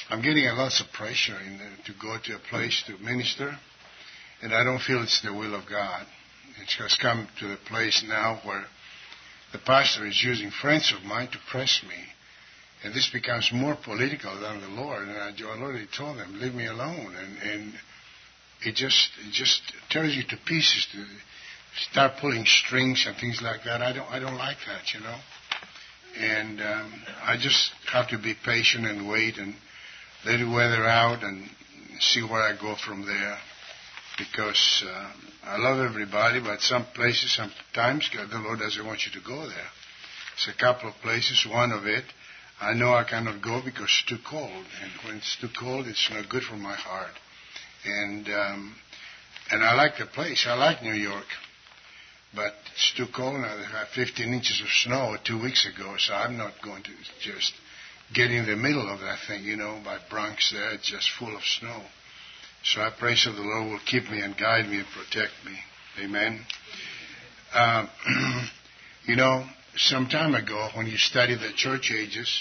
I'm getting a lot of pressure to go to a place to minister, and I don't feel it's the will of God. It has come to the place now where the pastor is using friends of mine to press me, and this becomes more political than the Lord. And I already told them, leave me alone, and it just tears you to pieces to start pulling strings and things like that. I don't like that, you know. And I just have to be patient and wait and let it weather out and see where I go from there. Because I love everybody, but some places, sometimes the Lord doesn't want you to go there. It's a couple of places. One of it, I know I cannot go because it's too cold. And when it's too cold, it's not good for my heart. And I like the place. I like New York. But it's too cold now. They have 15 inches of snow 2 weeks ago, so I'm not going to just get in the middle of that thing, you know, by Bronx there. It's just full of snow. So I pray so the Lord will keep me and guide me and protect me. Amen. You know, some time ago when you study the church ages,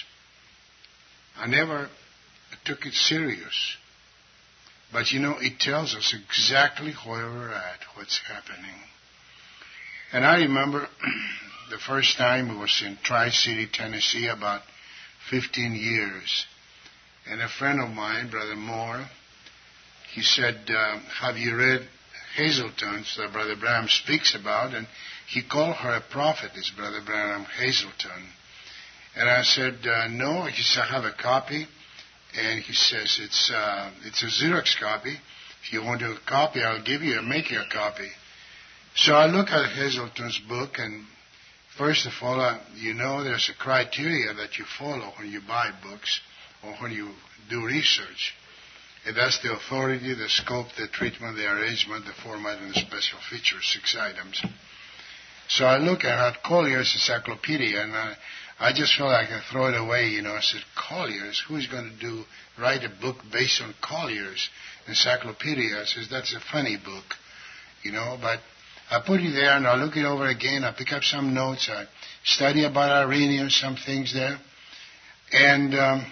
I never took it serious. But, you know, it tells us exactly where we're at, what's happening. And I remember the first time it was in Tri-City, Tennessee, about 15 years. And a friend of mine, Brother Moore, he said, have you read Hazelton's that Brother Branham speaks about? And he called her a prophetess, Brother Branham Hazelton. And I said, no. He said, I have a copy. And he says, it's a Xerox copy. If you want a copy, I'll give you and make you a copy. So I look at Hazelton's book, and first of all, you know there's a criteria that you follow when you buy books or when you do research. And that's the authority, the scope, the treatment, the arrangement, the format, and the special features, 6 items. So I look at Collier's Encyclopedia, and I just felt like I throw it away, you know. I said, Collier's? Who's going to write a book based on Collier's Encyclopedia? I says, that's a funny book, you know, but I put it there, and I look it over again. I pick up some notes. I study about Irenaeus, some things there. And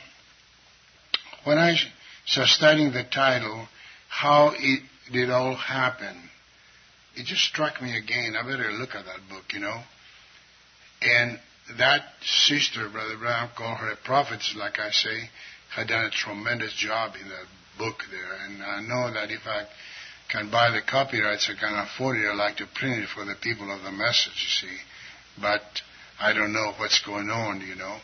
when I started studying the title, How It Did All Happen, it just struck me again. I better look at that book, you know. And that sister, Brother Brown, called her a prophetess, like I say, had done a tremendous job in that book there. And I know that if I can buy the copyrights, I can afford it. I like to print it for the people of the message, you see. But I don't know what's going on, you know.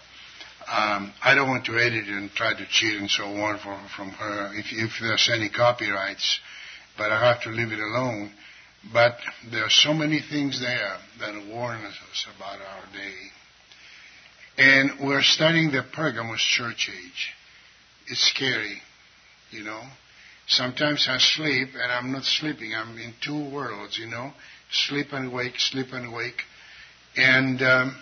I don't want to edit it and try to cheat and so on from her if there's any copyrights. But I have to leave it alone. But there are so many things there that warn us about our day. And we're studying the Pergamos church age. It's scary, you know. Sometimes I sleep, and I'm not sleeping. I'm in two worlds, you know. Sleep and wake, sleep and wake. And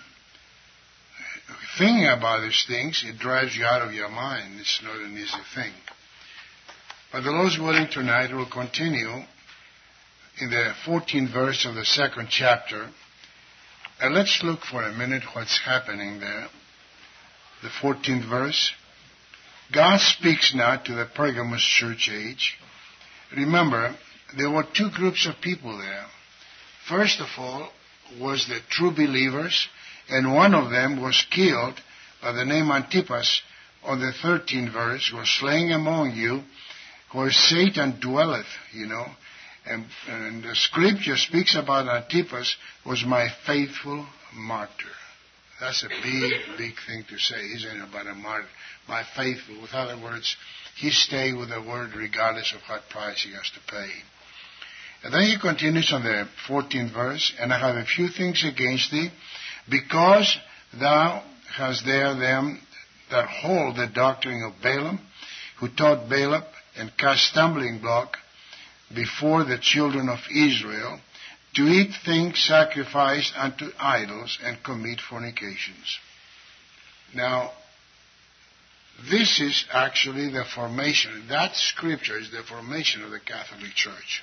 thinking about these things, it drives you out of your mind. It's not an easy thing. But the Lord's willing, tonight we'll continue in the 14th verse of the 2nd chapter. And let's look for a minute what's happening there. The 14th verse. God speaks now to the Pergamos church age. Remember, there were two groups of people there. First of all was the true believers, and one of them was killed by the name Antipas on the 13th verse, was slain among you, where Satan dwelleth, you know. And the scripture speaks about Antipas was my faithful martyr. That's a big thing to say, isn't it, about a martyr? My faithful. With other words, he stayed with the word regardless of what price he has to pay. And then he continues on the 14th verse, and I have a few things against thee, because thou hast there them that hold the doctrine of Balaam, who taught Balak and cast stumbling block before the children of Israel, to eat things sacrificed unto idols and commit fornications. Now, this is actually the formation. That scripture is the formation of the Catholic Church.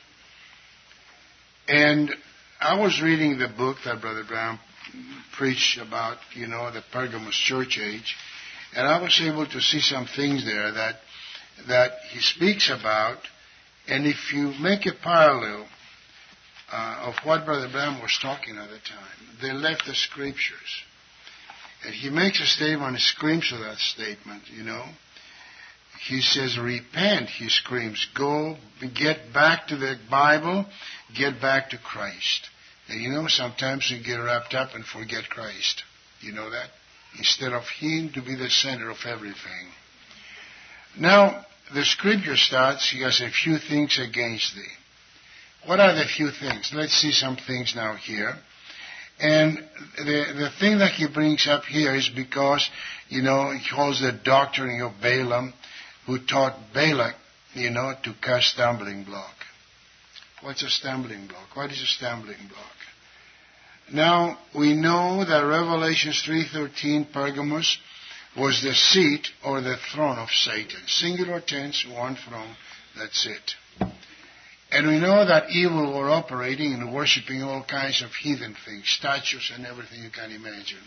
And I was reading the book that Brother Brown preached about, you know, the Pergamos church age, and I was able to see some things there that that he speaks about, and if you make a parallel of what Brother Branham was talking at the time, they left the scriptures. And he makes a statement, he screams to that statement, He says, repent, he screams. Go, get back to the Bible, get back to Christ. And sometimes we get wrapped up and forget Christ. You know that? Instead of Him to be the center of everything. Now, the scripture starts, he has a few things against thee. What are the few things? Let's see some things now here. And the thing that he brings up here is because, he holds the doctrine of Balaam, who taught Balak, to cast stumbling block. What's a stumbling block? What is a stumbling block? Now, we know that Revelation 3:13, Pergamos, was the seat or the throne of Satan. Singular tense, one throne, that's it. And we know that evil were operating and worshipping all kinds of heathen things, statues and everything you can imagine.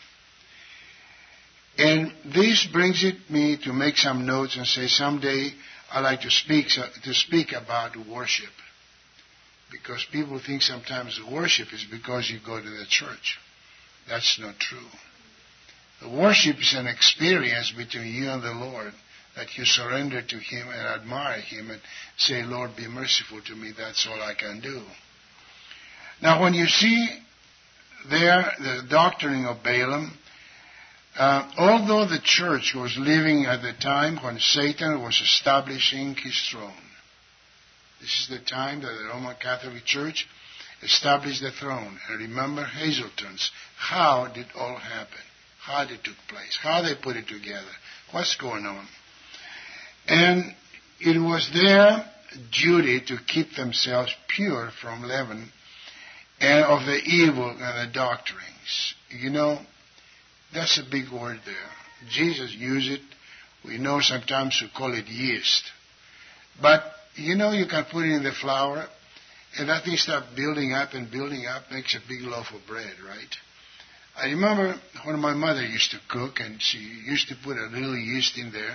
And this brings me to make some notes and say someday I'd like to speak about worship. Because people think sometimes worship is because you go to the church. That's not true. The worship is an experience between you and the Lord, that you surrender to Him and admire Him and say, Lord, be merciful to me. That's all I can do. Now, when you see there the doctrine of Balaam, although the church was living at the time when Satan was establishing his throne, this is the time that the Roman Catholic Church established the throne. And remember Hazelton's. How did all happen? How it took place? How they put it together? What's going on? And it was their duty to keep themselves pure from leaven and of the evil and the doctrines. That's a big word there. Jesus used it. We know sometimes we call it yeast. But you can put it in the flour, and that thing starts building up and building up, makes a big loaf of bread, right? I remember when my mother used to cook, and she used to put a little yeast in there.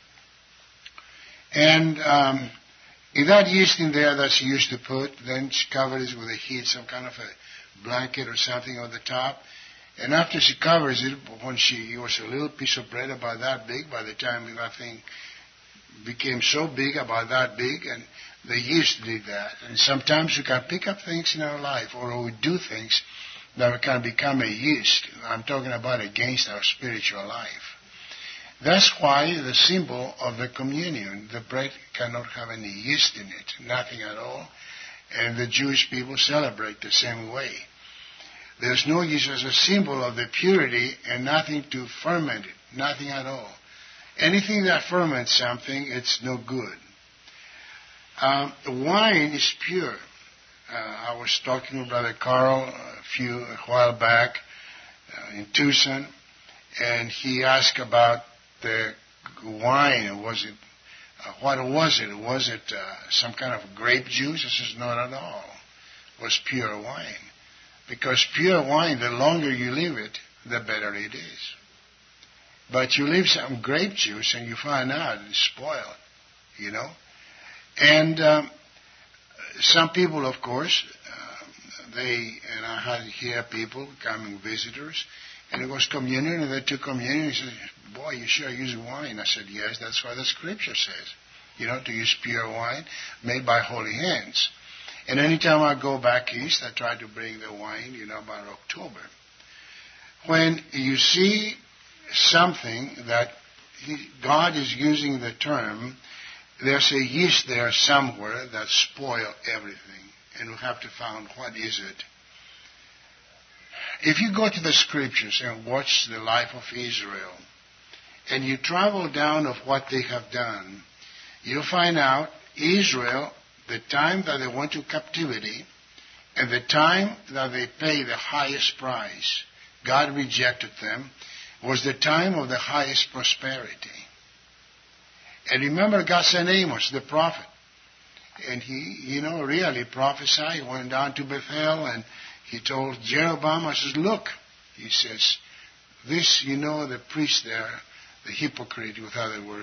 And in that yeast in there that she used to put, then she covered it with a heat, some kind of a blanket or something on the top. And after she covers it, it was a little piece of bread about that big, by the time that thing became so big, about that big, and the yeast did that. And sometimes we can pick up things in our life, or we do things that can become a yeast. I'm talking about against our spiritual life. That's why the symbol of the communion, the bread cannot have any yeast in it, nothing at all. And the Jewish people celebrate the same way. There's no yeast as a symbol of the purity and nothing to ferment it, nothing at all. Anything that ferments something, it's no good. Wine is pure. I was talking with Brother Carl a while back in Tucson, and he asked about the wine. Was it what was it? Was it some kind of grape juice? I says, not at all. It was pure wine. Because pure wine, the longer you leave it, the better it is. But you leave some grape juice and you find out it's spoiled, And some people, of course, and I had here people coming, visitors, and it was communion, and they took communion, and he said, boy, you sure use wine? I said, yes, that's what the scripture says, to use pure wine made by holy hands. And anytime I go back east, I try to bring the wine, about October. When you see something that God is using the term, there's a yeast there somewhere that spoils everything. And we have to find what is it. If you go to the scriptures and watch the life of Israel, and you travel down of what they have done, you'll find out Israel, the time that they went to captivity, and the time that they paid the highest price, God rejected them, was the time of the highest prosperity. And remember, God sent Amos, the prophet. And he, really prophesied. He went down to Bethel and he told Jeroboam, I says, look, he says, this, the priest there, the hypocrite, with other words,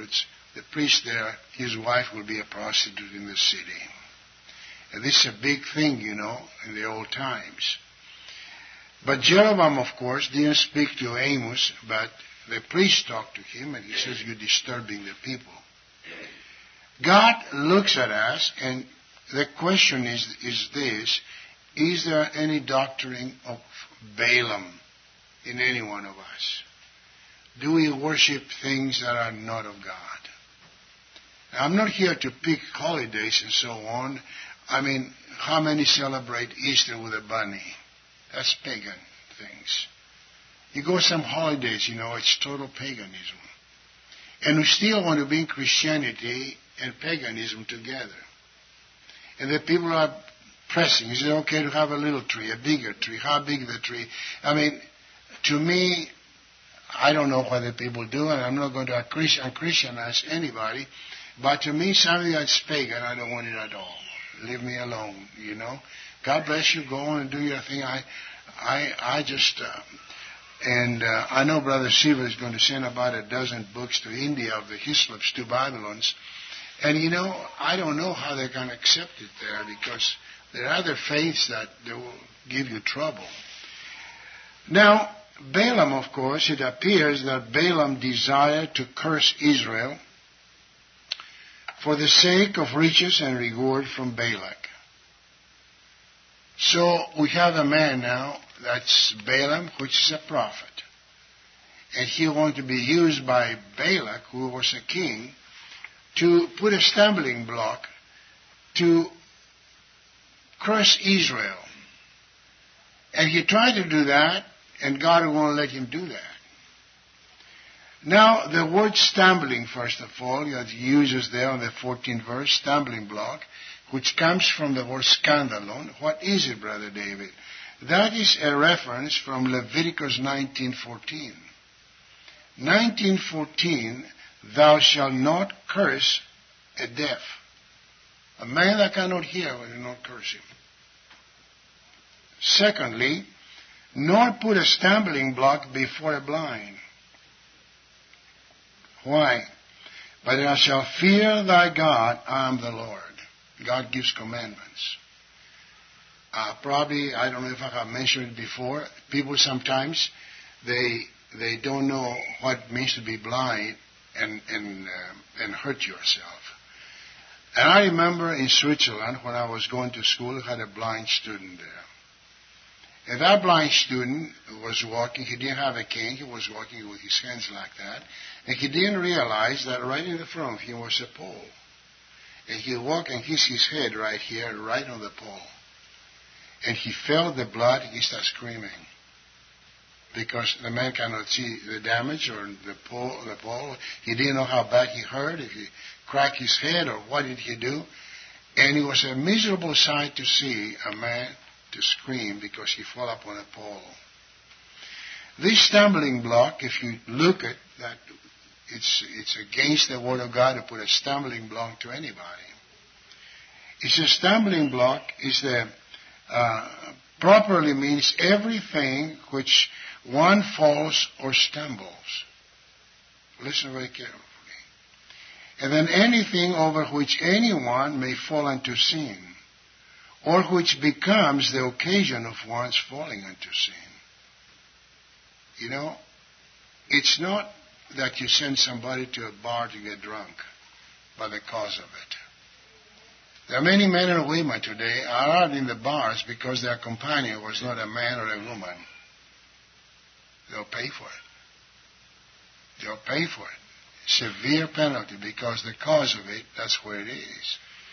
the priest there, his wife will be a prostitute in the city. And this is a big thing, in the old times. But Jeroboam, of course, didn't speak to Amos, but the priest talked to him, and he says, you're disturbing the people. God looks at us, and the question is this: is there any doctrine of Balaam in any one of us? Do we worship things that are not of God? Now, I'm not here to pick holidays and so on. I mean, how many celebrate Easter with a bunny? That's pagan things. You go some holidays, it's total paganism. And we still want to bring Christianity and paganism together. And the people are pressing. Is it okay to have a little tree, a bigger tree? How big the tree? I mean, to me, I don't know what the people do, and I'm not going to Christianize anybody. But to me, something that's pagan, I don't want it at all. Leave me alone, God bless you. Go on and do your thing. I just... I know Brother Silva is going to send about a dozen books to India of the Hislops, 2 Babylons. And I don't know how they're going to accept it there, because there are other faiths that they will give you trouble. Now, Balaam, of course, it appears that Balaam desired to curse Israel for the sake of riches and reward from Balak. So we have a man now, that's Balaam, which is a prophet. And he wanted to be used by Balak, who was a king, to put a stumbling block to curse Israel. And he tried to do that, and God won't let him do that. Now, the word stumbling, first of all, he uses there on the 14th verse, stumbling block, which comes from the word scandalon. What is it, Brother David? That is a reference from Leviticus 19:14. 19:14, thou shalt not curse a deaf. A man that cannot hear will not curse him. Secondly, nor put a stumbling block before a blind. Why? But thou shalt fear thy God, I am the Lord. God gives commandments. Probably, I don't know if I have mentioned it before, people sometimes, they don't know what it means to be blind and hurt yourself. And I remember in Switzerland, when I was going to school, I had a blind student there. And that blind student was walking, he didn't have a cane, he was walking with his hands like that, and he didn't realize that right in the front of him was a pole. And he walked and hit his head right here, right on the pole. And he felt the blood, he started screaming. Because the man cannot see the damage or the pole. He didn't know how bad he hurt, if he cracked his head or what did he do. And it was a miserable sight to see a man to scream because he fell upon a pole. This stumbling block, if you look at that, it's against the Word of God to put a stumbling block to anybody. It's a stumbling block is the properly means everything which one falls or stumbles. Listen very carefully. And then anything over which anyone may fall into sin, or which becomes the occasion of one's falling into sin. It's not that you send somebody to a bar to get drunk by the cause of it. There are many men and women today are out in the bars because their companion was not a man or a woman. They'll pay for it. They'll pay for it. Severe penalty because the cause of it, that's where it is.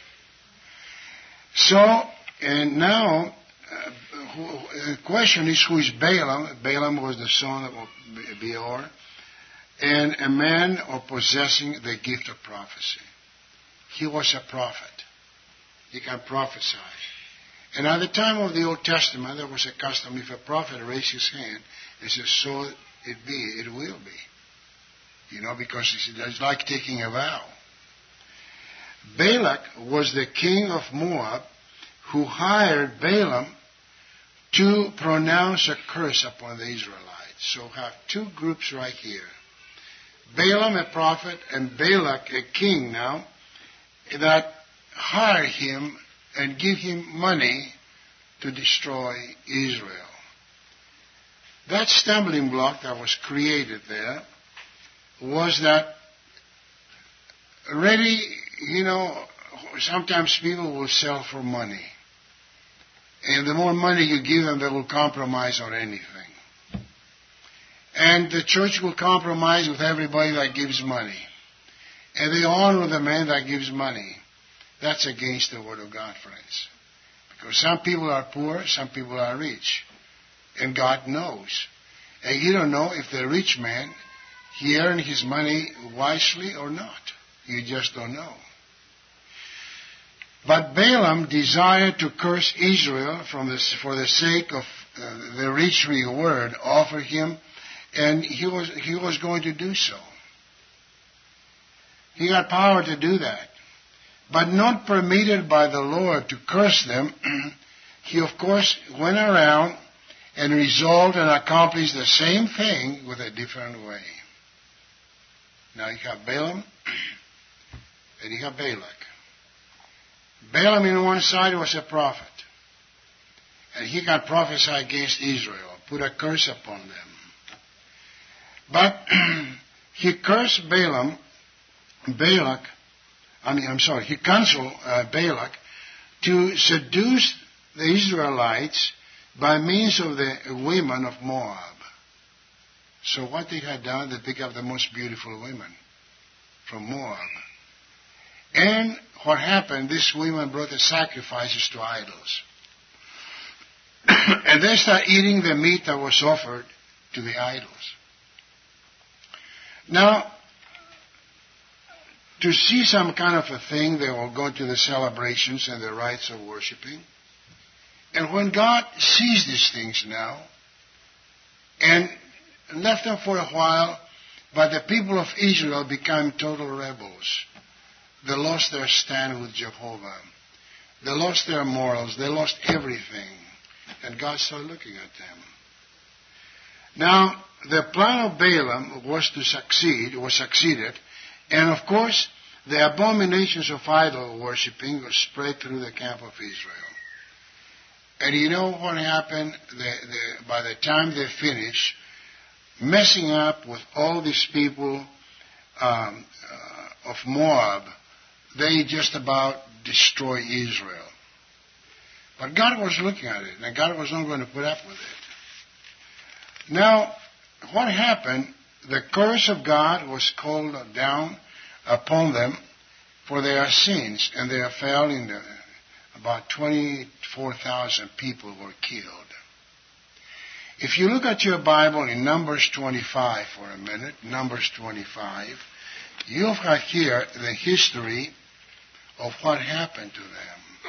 So, and now, the question is, who is Balaam? Balaam was the son of Beor, and a man of possessing the gift of prophecy. He was a prophet. He can prophesy. And at the time of the Old Testament, there was a custom, if a prophet raised his hand and said, so it be, it will be. Because it's like taking a vow. Balak was the king of Moab who hired Balaam to pronounce a curse upon the Israelites. So we have two groups right here. Balaam a prophet and Balak a king now, that hire him and give him money to destroy Israel. That stumbling block that was created there was that really, sometimes people will sell for money. And the more money you give them, they will compromise on anything. And the church will compromise with everybody that gives money. And they honor the man that gives money. That's against the Word of God, friends. Because some people are poor, some people are rich. And God knows. And you don't know if the rich man, he earned his money wisely or not. You just don't know. But Balaam desired to curse Israel for the sake of the rich reward offered him, and he was going to do so. He had power to do that. But not permitted by the Lord to curse them, he of course went around and resolved and accomplished the same thing with a different way. Now you have Balaam and you have Balak. Balaam on one side was a prophet. And he can prophesy against Israel, put a curse upon them. But he cursed he counseled Balak to seduce the Israelites by means of the women of Moab. So what they had done, they picked up the most beautiful women from Moab. And what happened, these women brought the sacrifices to idols. And they started eating the meat that was offered to the idols. Now, to see some kind of a thing, they will go to the celebrations and the rites of worshiping. And when God sees these things now, and left them for a while, but the people of Israel became total rebels. They lost their stand with Jehovah. They lost their morals. They lost everything. And God started looking at them. Now, the plan of Balaam was succeeded. And of course, the abominations of idol worshipping were spread through the camp of Israel. And you know what happened? By the time they finished messing up with all these people of Moab, they just about destroy Israel. But God was looking at it, and God was not going to put up with it. Now, what happened? The curse of God was called down upon them for their sins, and they fell in about 24,000 people were killed. If you look at your Bible in Numbers 25 for a minute, Numbers 25, you'll have here the history of what happened to them.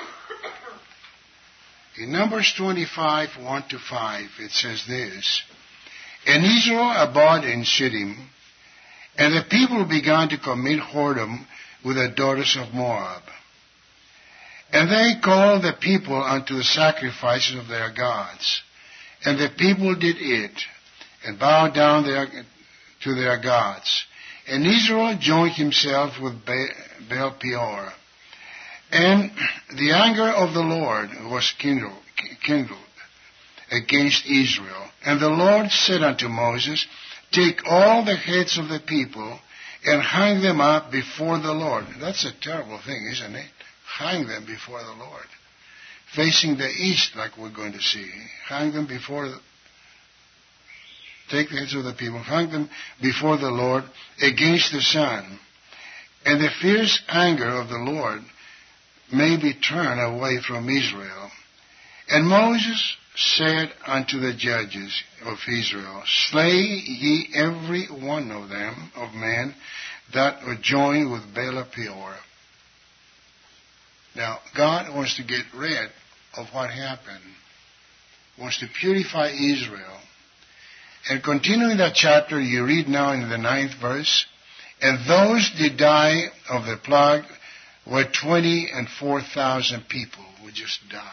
In Numbers 25, 1-5, it says this, And Israel abode in Shittim, and the people began to commit whoredom with the daughters of Moab. And they called the people unto the sacrifices of their gods. And the people did it, and bowed down to their gods. And Israel joined himself with Baal Peor. And the anger of the Lord was kindled against Israel. And the Lord said unto Moses, Take all the heads of the people, and hang them up before the Lord. That's a terrible thing, isn't it? Hang them before the Lord. Facing the east, like we're going to see. Hang them take the heads of the people, hang them before the Lord against the sun. And the fierce anger of the Lord may be turned away from Israel. And Moses said unto the judges of Israel, Slay ye every one of them, of men, that are joined with Baal Peor. Now, God wants to get rid of what happened. Wants to purify Israel. And continuing that chapter, you read now in the 9th verse, And those did die of the plague were 24,000 people would just die.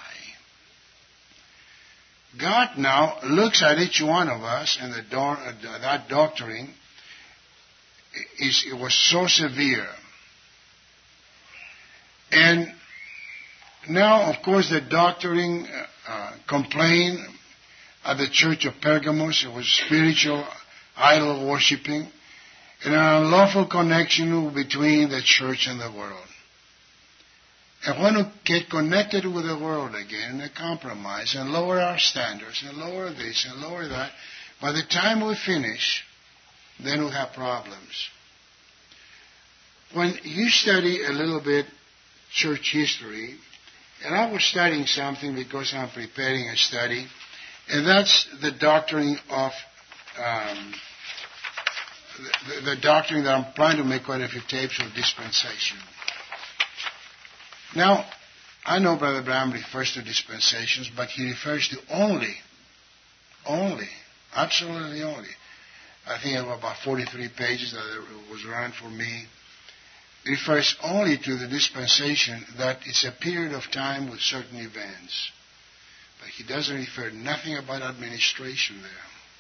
God now looks at each one of us and that doctrine, it was so severe. And now, of course, the doctrine complained at the church of Pergamos. It was spiritual idol worshipping and an unlawful connection between the church and the world. And when we get connected with the world again and compromise and lower our standards and lower this and lower that, by the time we finish, then we have problems. When you study a little bit church history, and I was studying something because I'm preparing a study, and that's the doctrine of the doctrine that I'm planning to make quite a few tapes of dispensation. Now, I know Brother Branham refers to dispensations, but he refers to only, absolutely only. I think it was about 43 pages that it was run for me. It refers only to the dispensation that it's a period of time with certain events. But he doesn't refer nothing about administration there.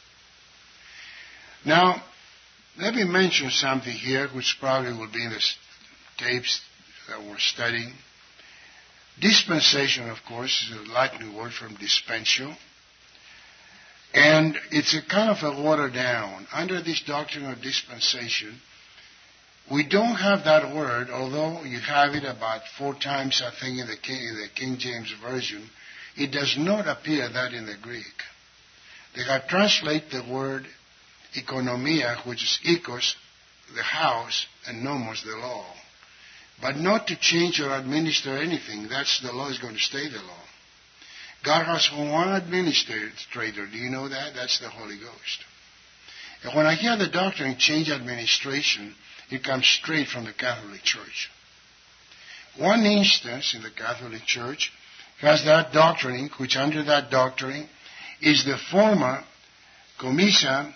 Now, let me mention something here, which probably will be in the tapes that we're studying. Dispensation, of course, is a Latin word from dispensio. And it's a kind of a watered down. Under this doctrine of dispensation, we don't have that word, although you have it about 4 times, I think, in the King James Version. It does not appear that in the Greek. They have translated the word economia, which is eikos, the house, and nomos, the law. But not to change or administer anything. That's the law is going to stay the law. God has one administrator. Do you know that? That's the Holy Ghost. And when I hear the doctrine change administration, it comes straight from the Catholic Church. One instance in the Catholic Church has that doctrine, which under that doctrine is the former commissa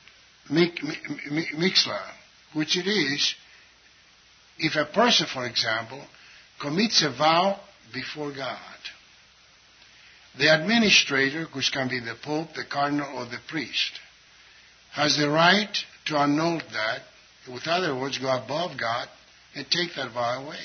mixta, which it is if a person, for example, commits a vow before God. The administrator, which can be the Pope, the Cardinal, or the priest, has the right to annul that, with other words, go above God and take that vow away.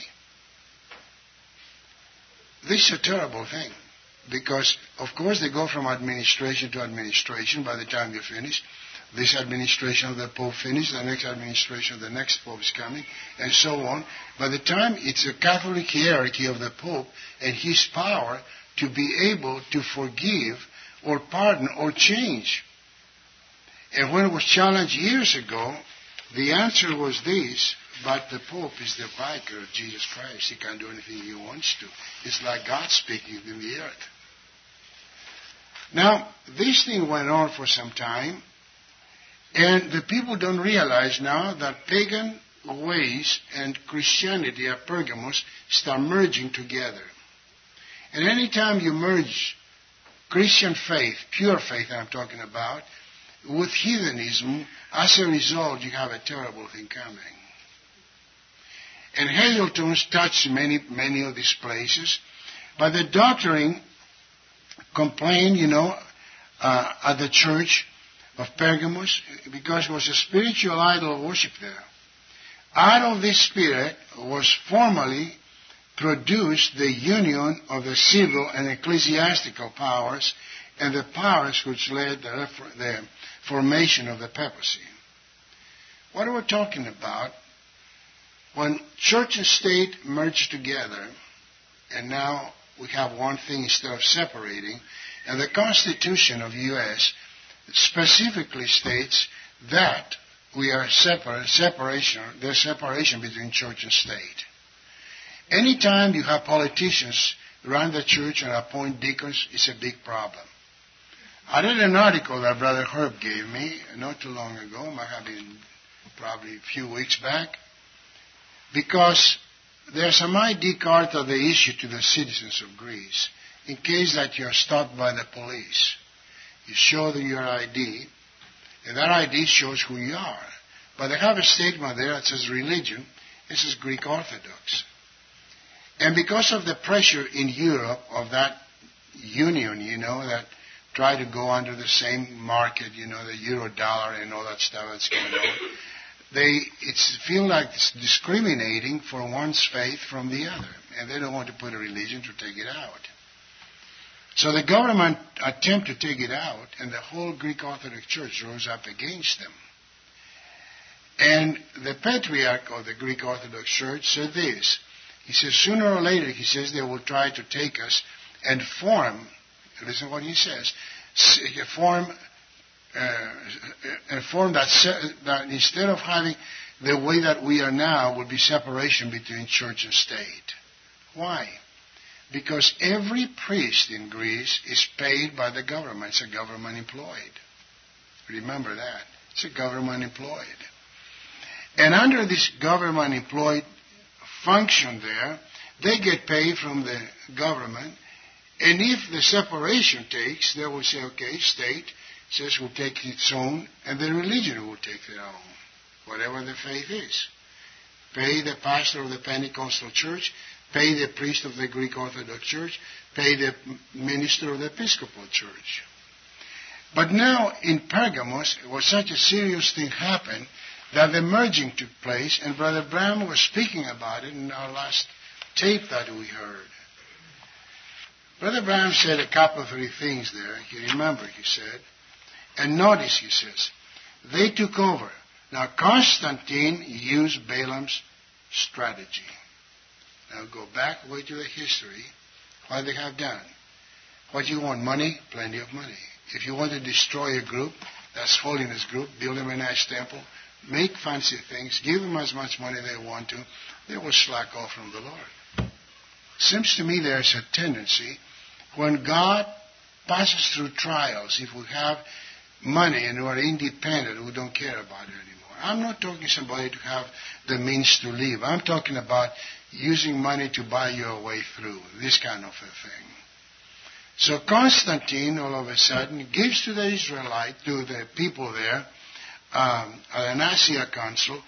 This is a terrible thing, because, of course, they go from administration to administration by the time you finish. This administration of the Pope finishes, the next administration of the next Pope is coming, and so on. By the time it's a Catholic hierarchy of the Pope and his power to be able to forgive or pardon or change. And when it was challenged years ago, the answer was this: but the Pope is the vicar of Jesus Christ. He can't do anything he wants to. It's like God speaking in the earth. Now, this thing went on for some time, and the people don't realize now that pagan ways and Christianity at Pergamos start merging together. And any time you merge Christian faith, pure faith I'm talking about, with heathenism, as a result, you have a terrible thing coming. And Hazelton's touched many of these places, but the doctrine complained, at the church of Pergamos, because it was a spiritual idol worship there. Out of this spirit was formally produced the union of the civil and ecclesiastical powers and the powers which led the formation of the papacy. What are we talking about? When church and state merged together, and now we have one thing instead of separating, and the Constitution of the U.S. specifically states that we are there's separation between church and state. Anytime you have politicians run the church and appoint deacons, it's a big problem. I read an article that Brother Herb gave me not too long ago, might have been probably a few weeks back, because there's some ID card that they issue to the citizens of Greece in case that you're stopped by the police. You show them your ID, and that ID shows who you are. But they have a statement there that says religion. It says Greek Orthodox. And because of the pressure in Europe of that union, that try to go under the same market, the euro dollar and all that stuff that's going on, It's feel like it's discriminating for one's faith from the other, and they don't want to put a religion to take it out. So the government attempted to take it out, and the whole Greek Orthodox Church rose up against them. And the patriarch of the Greek Orthodox Church said this. He says, sooner or later, he says, they will try to take us and form, listen to what he says, form that instead of having the way that we are now, would be separation between church and state. Why? Because every priest in Greece is paid by the government. It's a government employed. Remember that. It's a government employed. And under this government employed function there, they get paid from the government. And if the separation takes, they will say, okay, state says will take its own, and the religion will take their own, whatever the faith is. Pay the pastor of the Pentecostal church, pay the priest of the Greek Orthodox Church, pay the minister of the Episcopal Church. But now in Pergamos, it was such a serious thing happened that the merging took place, and Brother Branham was speaking about it in our last tape that we heard. Brother Branham said a couple of 3 things there. You remember, he said. And notice, he says, they took over. Now, Constantine used Balaam's strategy. Now, go back way to the history, what they have done. What you want? Money? Plenty of money. If you want to destroy a group, that's holiness group, build them a nice temple, make fancy things, give them as much money they want to, they will slack off from the Lord. Seems to me there's a tendency when God passes through trials, if we have money and we are independent, we don't care about it anymore. I'm not talking somebody to have the means to live. I'm talking about using money to buy your way through, this kind of a thing. So Constantine, all of a sudden, gives to the Israelite, to the people there, at the Nicaea Council,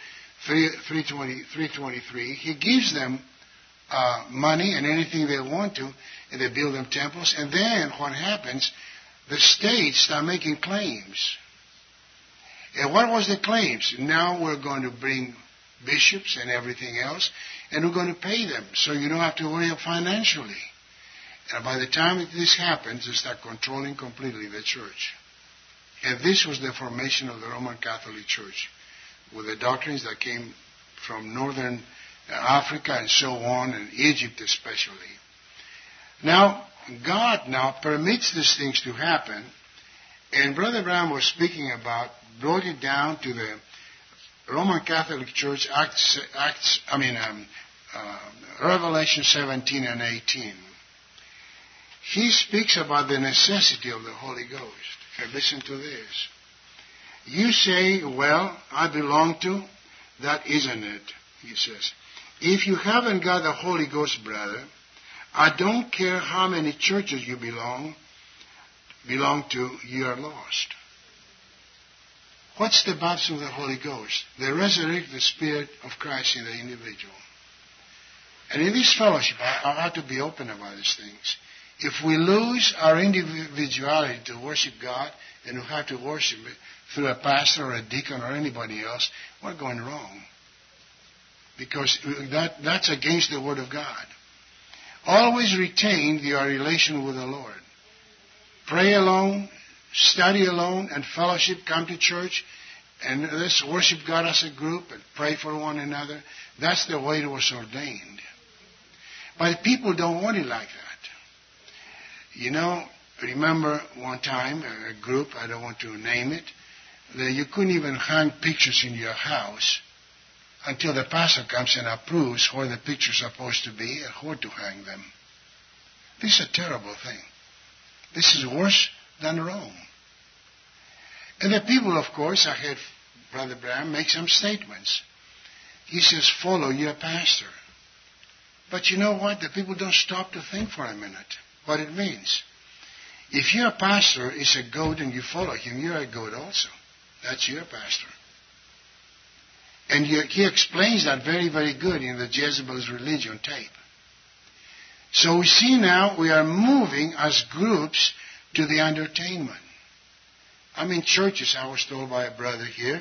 323, he gives them money and anything they want to, and they build them temples. And then what happens, the states start making claims. And what was the claims? Now we're going to bring bishops and everything else, and we're going to pay them, so you don't have to worry financially. And by the time this happens, they start controlling completely the church. And this was the formation of the Roman Catholic Church, with the doctrines that came from northern Africa and so on, and Egypt especially. Now, God now permits these things to happen, and Brother Branham was speaking about, brought it down to the Roman Catholic Church, Revelation 17 and 18. He speaks about the necessity of the Holy Ghost. And listen to this. You say, well, I belong to, that isn't it, he says. If you haven't got the Holy Ghost, brother, I don't care how many churches you belong to, you are lost. What's the baptism of the Holy Ghost? They resurrect the Spirit of Christ in the individual. And in this fellowship, I have to be open about these things. If we lose our individuality to worship God, and we have to worship it through a pastor or a deacon or anybody else, we're going wrong. Because that's against the Word of God. Always retain your relation with the Lord. Pray alone, study alone, and fellowship, come to church, and let's worship God as a group and pray for one another. That's the way it was ordained. But people don't want it like that. You know, remember one time, a group, I don't want to name it, that you couldn't even hang pictures in your house until the pastor comes and approves where the pictures are supposed to be and where to hang them. This is a terrible thing. This is worse than Rome. And the people, of course, I heard Brother Branham make some statements. He says, follow your pastor. But you know what? The people don't stop to think for a minute what it means. If your pastor is a goat and you follow him, you're a goat also. That's your pastor. And he explains that very, very good in the Jezebel's Religion tape. So we see now we are moving as groups to the entertainment. I'm in churches, I was told by a brother here,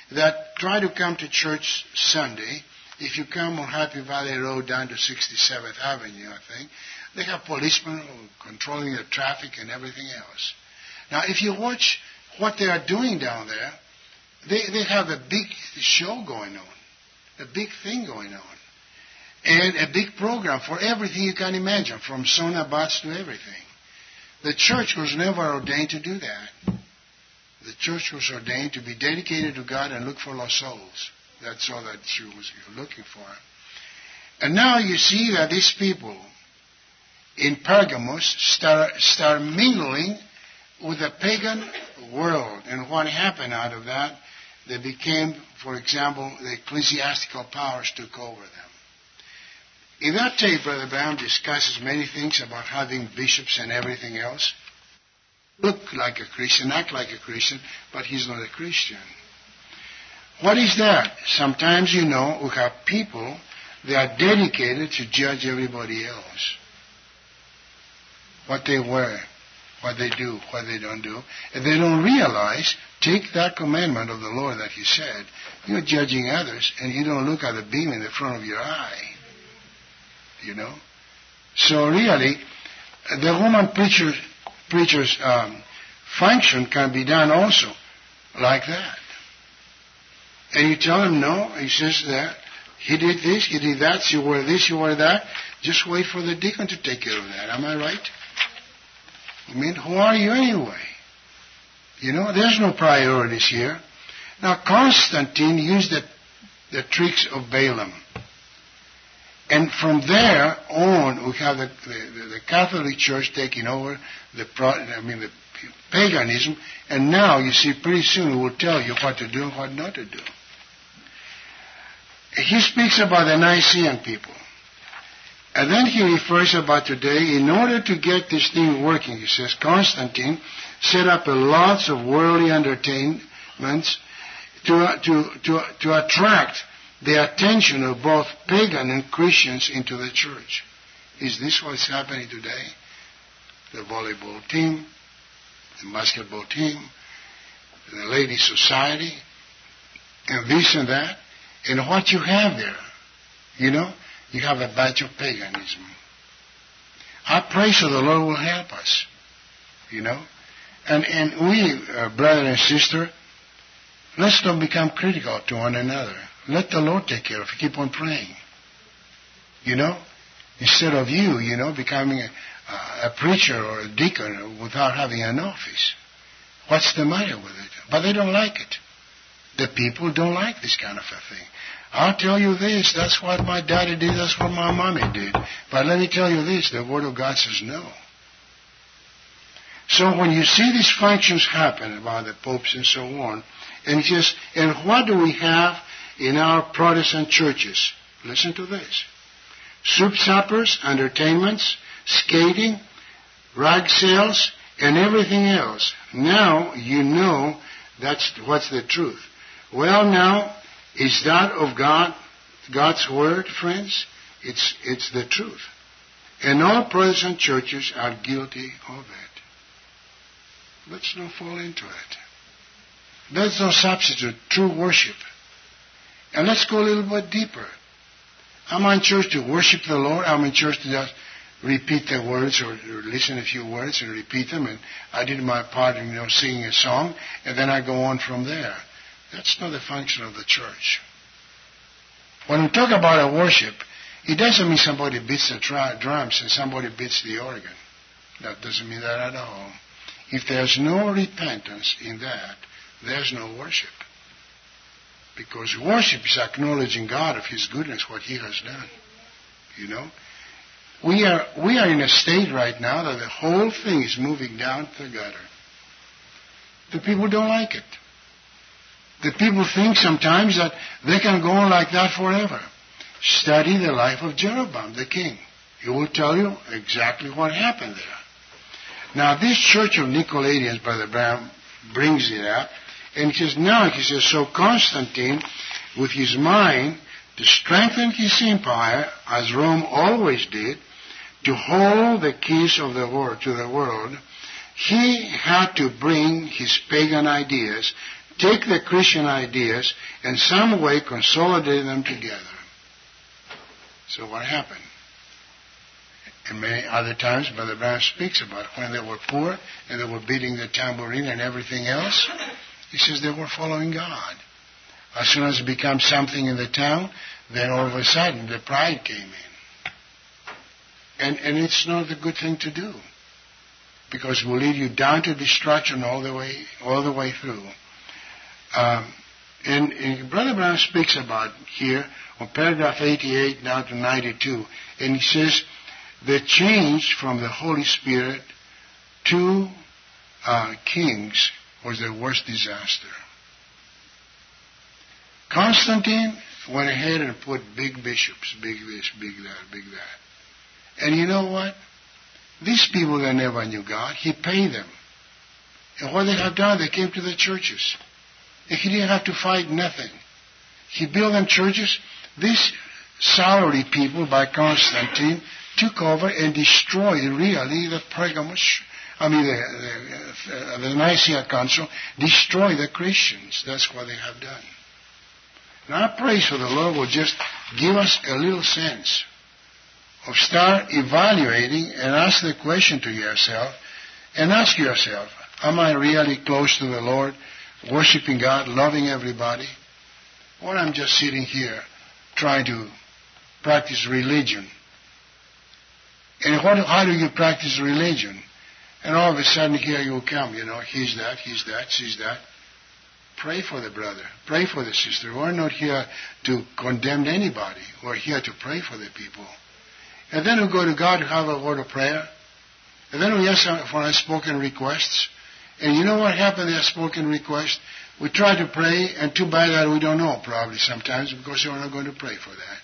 that try to come to church Sunday, if you come on Happy Valley Road down to 67th Avenue, I think, they have policemen controlling the traffic and everything else. Now, if you watch what they are doing down there, they have a big show going on, a big thing going on, and a big program for everything you can imagine, from sauna baths to everything. The church was never ordained to do that. The church was ordained to be dedicated to God and look for lost souls. That's all that she was looking for. And now you see that these people in Pergamos start mingling with the pagan world. And what happened out of that? They became, for example, the ecclesiastical powers took over them. In that tape, Brother Branham discusses many things about having bishops and everything else. Look like a Christian, act like a Christian, but he's not a Christian. What is that? Sometimes, we have people, they are dedicated to judge everybody else. What they wear, what they do, what they don't do. And they don't realize, take that commandment of the Lord that He said. You're judging others, and you don't look at the beam in the front of your eye. So really, the woman preacher's function can be done also like that. And you tell him no, he says that, he did this, he did that, you wear this, you wear that. Just wait for the deacon to take care of that. Am I right? I mean, who are you anyway? There's no priorities here. Now, Constantine used the tricks of Balaam. And from there on, we have the Catholic Church taking over the paganism. And now, you see, pretty soon we will tell you what to do and what not to do. He speaks about the Nicene people. And then he refers about today, in order to get this thing working, he says, Constantine set up lots of worldly entertainments to attract the attention of both pagan and Christians into the church. Is this what's happening today? The volleyball team, the basketball team, the ladies' society, and this and that. And what you have there, you have a batch of paganism. I pray so the Lord will help us, And we, brother and sister, let's not become critical to one another. Let the Lord take care of it. Keep on praying. Instead of you, becoming a preacher or a deacon without having an office. What's the matter with it? But they don't like it. The people don't like this kind of a thing. I'll tell you this, that's what my daddy did, that's what my mommy did. But let me tell you this, the Word of God says no. So when you see these functions happen about the popes and so on, and what do we have in our Protestant churches? Listen to this. Soup suppers, entertainments, skating, rag sales, and everything else. Now you know that's what's the truth. Well, now, is that of God, God's Word, friends? It's the truth. And all Protestant churches are guilty of it. Let's not fall into it. Let's not substitute true worship. And let's go a little bit deeper. I'm in church to worship the Lord. I'm in church to just repeat the words or listen a few words and repeat them. And I did my part in singing a song, and then I go on from there. That's not the function of the church. When we talk about a worship, it doesn't mean somebody beats the drums and somebody beats the organ. That doesn't mean that at all. If there's no repentance in that, there's no worship. Because worship is acknowledging God of His goodness, what He has done. We are in a state right now that the whole thing is moving down the gutter. The people don't like it. The people think sometimes that they can go on like that forever. Study the life of Jeroboam, the king. He will tell you exactly what happened there. Now, this church of Nicolaitans, Brother Branham brings it up, and he says, so Constantine, with his mind, to strengthen his empire, as Rome always did, to hold the keys of the world to the world, he had to bring his pagan ideas, take the Christian ideas and some way consolidate them together. So what happened? And many other times, Brother Brown speaks about when they were poor and they were beating the tambourine and everything else. He says they were following God. As soon as it becomes something in the town, then all of a sudden the pride came in. And it's not a good thing to do, because it will lead you down to destruction all the way through. And Brother Brown speaks about here on paragraph 88 down to 92, and he says the change from the Holy Spirit to kings was the worst disaster. Constantine went ahead and put big bishops, big this, big that, big that. And you know what? These people that never knew God, he paid them. And what they have done, they came to the churches. And he didn't have to fight nothing. He built them churches. These salary people by Constantine took over and destroyed really the Pergamos, the Nicaea Council, destroyed the Christians. That's what they have done. Now I pray so the Lord will just give us a little sense of start evaluating and ask the question to yourself and ask yourself, am I really close to the Lord, worshiping God, loving everybody? Or I'm just sitting here trying to practice religion. And how do you practice religion? And all of a sudden here you come, he's that, she's that. Pray for the brother. Pray for the sister. We're not here to condemn anybody. We're here to pray for the people. And then we go to God to have a word of prayer. And then we ask for unspoken requests. And you know what happened to the unspoken request? We try to pray, and too bad that we don't know probably sometimes, because we're not going to pray for that.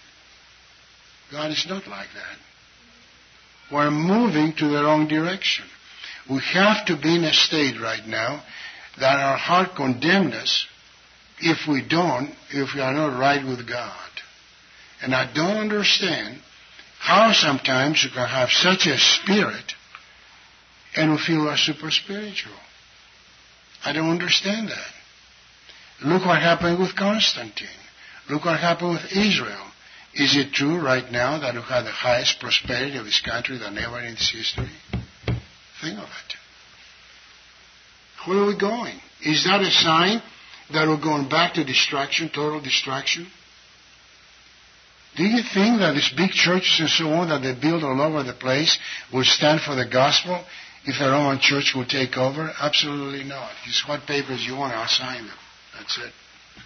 God is not like that. We're moving to the wrong direction. We have to be in a state right now that our heart condemns us if we are not right with God. And I don't understand how sometimes you can have such a spirit and we feel we're super spiritual. I don't understand that. Look what happened with Constantine. Look what happened with Israel. Is it true right now that we have the highest prosperity of this country than ever in its history? Think of it. Where are we going? Is that a sign that we're going back to destruction, total destruction? Do you think that these big churches and so on that they build all over the place will stand for the gospel if the Roman Church will take over? Absolutely not. It's what papers you want, I'll sign them. That's it.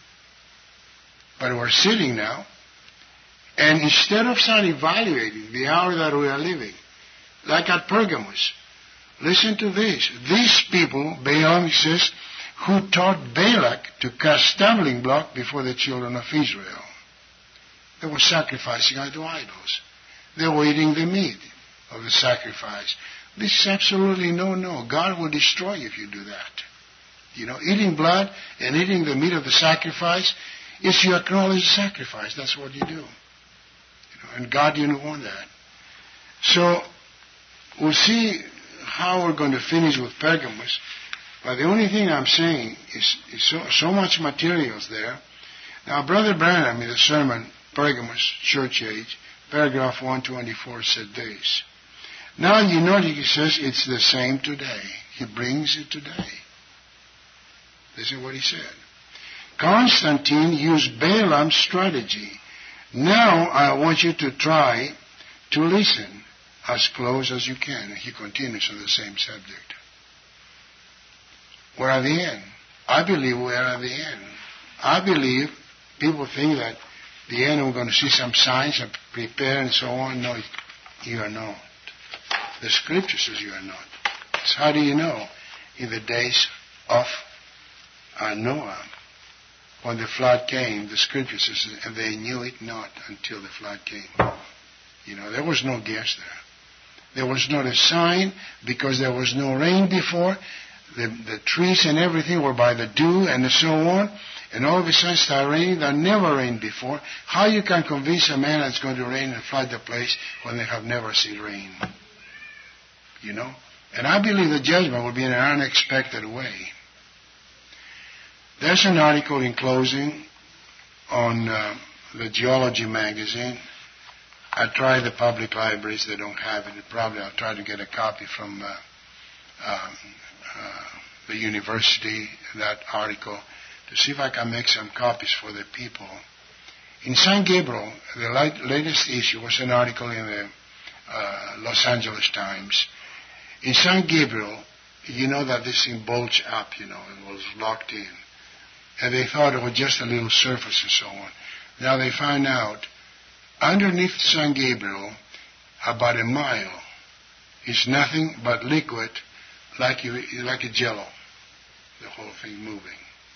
But we're sitting now, and instead of evaluating the hour that we are living, like at Pergamos, listen to this. These people, Balaam says, who taught Balak to cast stumbling block before the children of Israel. They were sacrificing unto idols. They were eating the meat of the sacrifice. This is absolutely no. God will destroy you if you do that. Eating blood and eating the meat of the sacrifice is you acknowledge the sacrifice. That's what you do. And God didn't want that. So we'll see how we're going to finish with Pergamos. But the only thing I'm saying is so much materials there. Now, Brother Branham in the sermon, Pergamos, Church Age, paragraph 124 said this. Now you know he says it's the same today. He brings it today. This is what he said. Constantine used Balaam's strategy. Now I want you to try to listen as close as you can. He continues on the same subject. We're at the end. I believe we're at the end. I believe people think that the end we're going to see some signs and prepare and so on. No, you are not. The scripture says you are not. So how do you know? In the days of Noah, when the flood came, the scripture says, and they knew it not until the flood came. There was no guess there. There was not a sign because there was no rain before. The trees and everything were by the dew and so on. And all of a sudden started raining that never rained before. How you can convince a man that it's going to rain and flood the place when they have never seen rain? And I believe the judgment will be in an unexpected way. There's an article in closing on the Geology magazine. I tried the public libraries. They don't have it. Probably I'll try to get a copy from the university, that article, to see if I can make some copies for the people. In San Gabriel, the latest issue was an article in the Los Angeles Times. In San Gabriel, you know that this thing bulged up, it was locked in. And they thought it was just a little surface and so on. Now they find out, underneath San Gabriel, about a mile, is nothing but liquid, like a jello, the whole thing moving.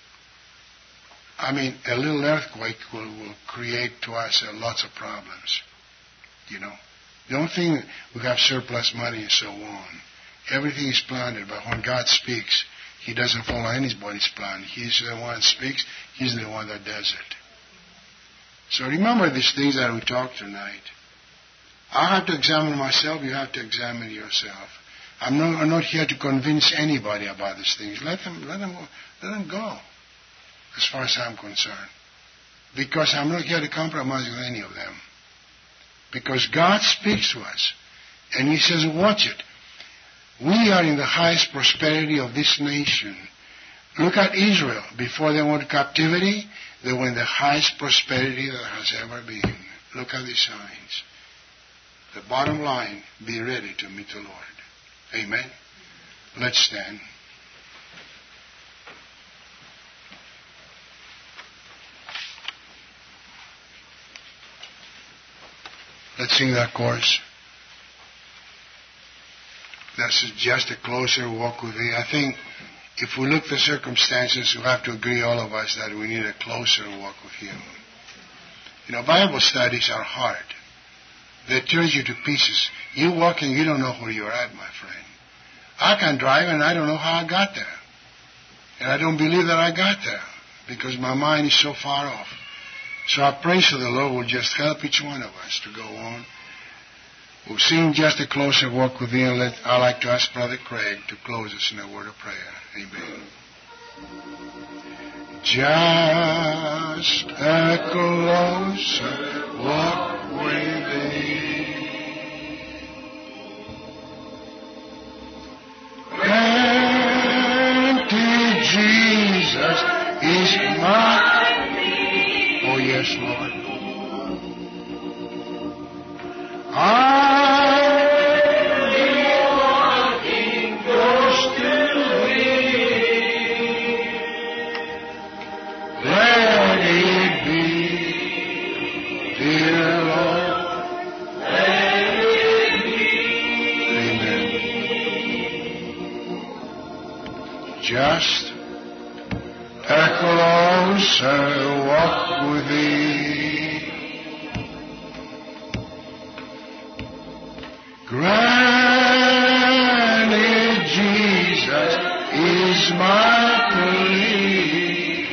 I mean, a little earthquake will create to us lots of problems, Don't think we have surplus money and so on. Everything is planned, but when God speaks, He doesn't follow anybody's plan. He's the one that speaks. He's the one that does it. So remember these things that we talked tonight. I have to examine myself. You have to examine yourself. I'm not here to convince anybody about these things. Let them go, as far as I'm concerned. Because I'm not here to compromise with any of them. Because God speaks to us. And He says, watch it. We are in the highest prosperity of this nation. Look at Israel. Before they went to captivity, they were in the highest prosperity that has ever been. Look at these signs. The bottom line, be ready to meet the Lord. Amen. Let's stand. Let's sing that chorus. This is just a closer walk with Thee. I think if we look at the circumstances, we have to agree, all of us, that we need a closer walk with Him. Bible studies are hard. They tear you to pieces. You walk and you don't know where you're at, my friend. I can drive and I don't know how I got there. And I don't believe that I got there because my mind is so far off. So I pray so the Lord will just help each one of us to go on. We'll sing just a closer walk with Thee, and I'd like to ask Brother Craig to close us in a word of prayer. Amen. Just a closer walk with Thee. Granted Jesus is mine. Oh yes, Lord. Just a closer walk with Thee. Granted Jesus is my plea.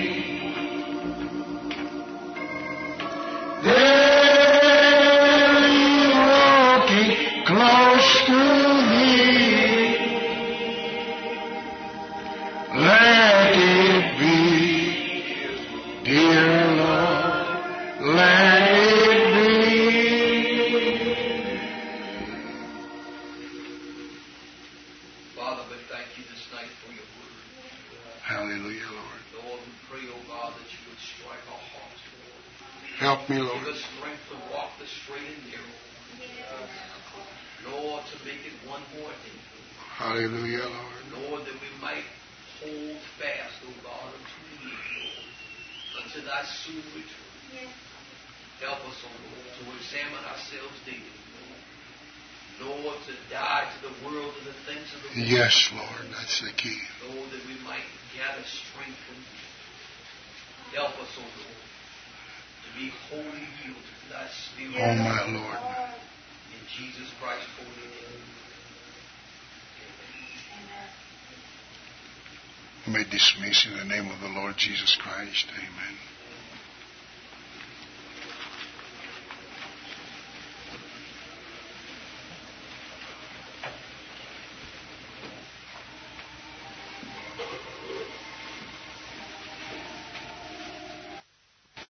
There walking close to Thee. Let it be, dear Lord, let it be. Father, we thank You this night for Your word. Hallelujah, Lord. Lord, we pray, oh God, that You would strike our hearts, Lord. Help me, Lord. Give us strength to walk the straight and narrow. Lord, to make it one more day. Hallelujah, Lord. Lord, that we might hold fast, O God, unto Thee, Lord, unto Thy soon return. Help us, O Lord, to examine ourselves daily, Lord. Lord, to die to the world and the things of the world. Yes, Lord, that's the key. Lord, that we might gather strength from Thee. Help us, O Lord, to be wholly yielded to Thy Spirit. Oh, my Lord. In Jesus Christ's holy name. May dismiss in the name of the Lord Jesus Christ. Amen.